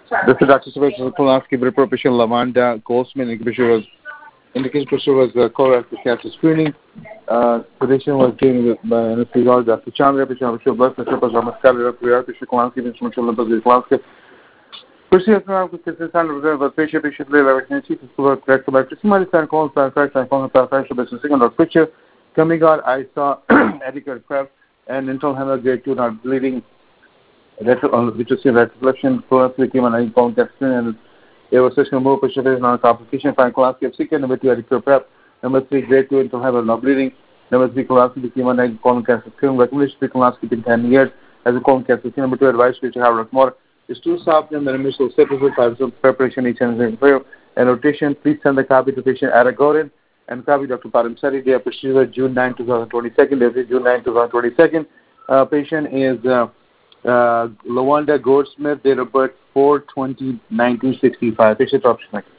This is Dr. Sebastian Polanski, but patient Lavanda Goldsman. Indication procedure was colorectal cancer screening. Sedation was given with anesthesiologist Dr. Chandra. Patient was blood pressure, was muscular, patient Polanski, instrumental limbs, Polanski. Procedure with consistent reserve of patient level chief is correct about somebody stand call second or picture. Coming out, I saw adequate prep and internal hemorrhage grade 2 not bleeding. Which is reflection, fluorescence became an icon testing, and there was session more patient is non complication. Fine colonoscopy of second, number 2 adequate prep, number 3 grade 2 internal hemorrhage not bleeding, number 3 colonoscopy became an colon cancer screen. Recommendation for colonoscopy in 10 years as a colon cancer screen. Number 2 advice which you have more is 2 soft and the initial steps of 5 preparation each and rotation. Please send the copy to patient Ara Gorin and copy Dr. Param Sari. Day of procedure June 9, 2022. June 9, 2022. Patient is Lawanda Goldsmith, date of birth 4/20/1965. Patient option.